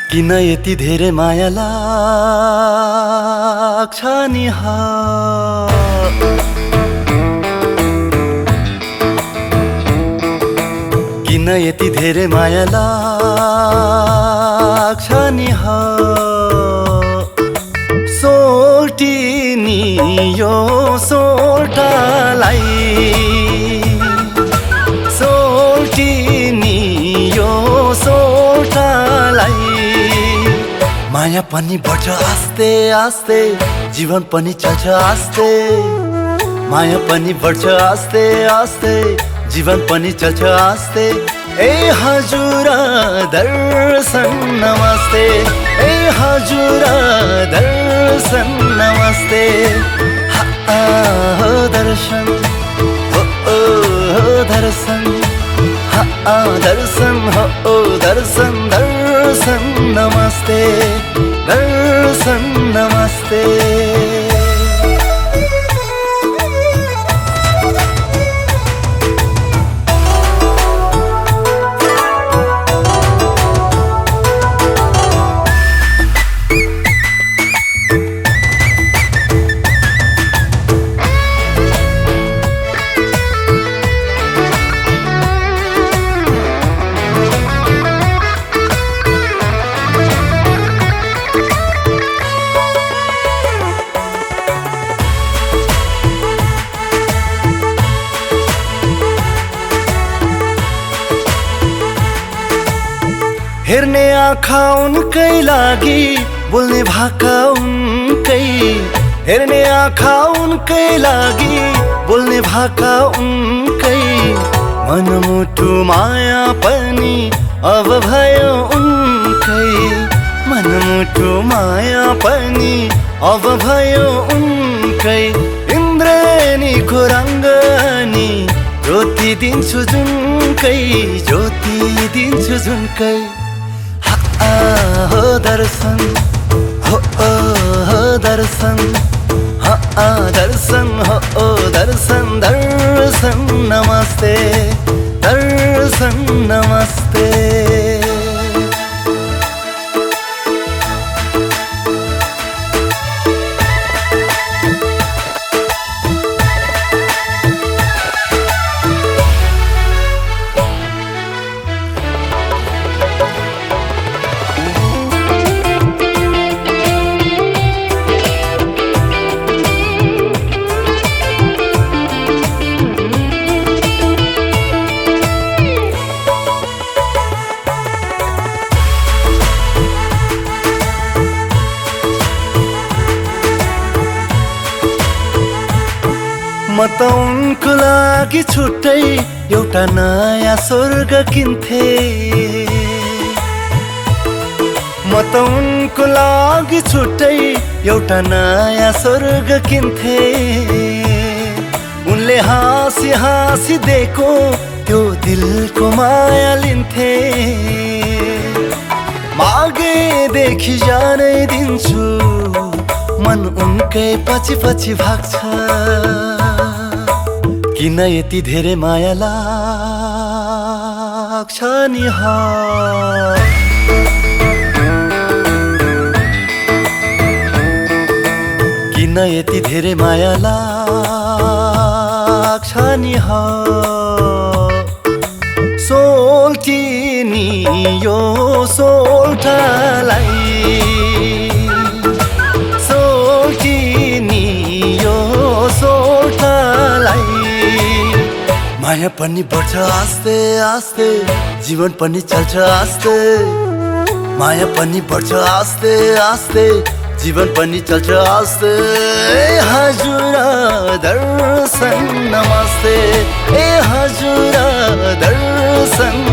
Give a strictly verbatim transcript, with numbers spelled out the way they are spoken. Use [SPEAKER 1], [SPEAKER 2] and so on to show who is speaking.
[SPEAKER 1] किन यति धेरै माया लाग्छ नि हा किन यति धेरै माया लाग्छ नि हा सोल्टी नि यो सोल्टालाई सोल्टी नि यो सोल्टालाई माया पनि बढ्छ आस्ते आस्ते जीवन पनि चल्छ आस्ते माया पनि बढ्छ आस्ते आस्ते जीवन पनि चल्छ आस्ते ए हजुर दर्शन नमस्ते ए हजुर दर्शन नमस्ते हा हो दर्शन हो ओ दर्शन हा दर्शन हो ओ दर्शन दर्शन नमस्ते दर्शन नमस्ते हेर्ने आँखा उनकै लागि बोल्ने भाका उनकै हेर्ने आँखा उनकै लागि बोल्ने भाका उनकै मनमुटु माया पनि अब भयो उनकै मनमुटु माया पनि अब भयो उनकै इन्द्रेणीको रङ्गनी ज्योति दिन्छु जुनकै ज्योति दिन्छु जुनकै हो दर्शन हो ओ दर्शन हा दर्शन हो ओ दर्शन दर्शन नमस्ते दर्शन नमस्ते म त उनको लागि छुट्टै एउटा नयाँ स्वर्ग किन्थे म त उनको लागि छुट्टै एउटा नयाँ स्वर्ग किन्थे उनले हाँसी हाँसी दिएको त्यो दिलको माया लिन्थे मागेदेखि जानै दिन्छु मन उनकै पछि पछि भाग्छ किन यति धेरै माया लाग्छ नि हा किन यति धेरै माया लाग्छ नि हा सोल्टी नि यो सोल्टालाई सोल्टी नि यो सोल्टालाई माया पनि बढ्छ आस्ते आस्ते जीवन पनि चल्छ आस्ते माया पनि बढ्छ आस्ते आस्ते जीवन पनि चल्छ आस्ते हजुर दर्शन नमस्ते ए हजुर दर्शन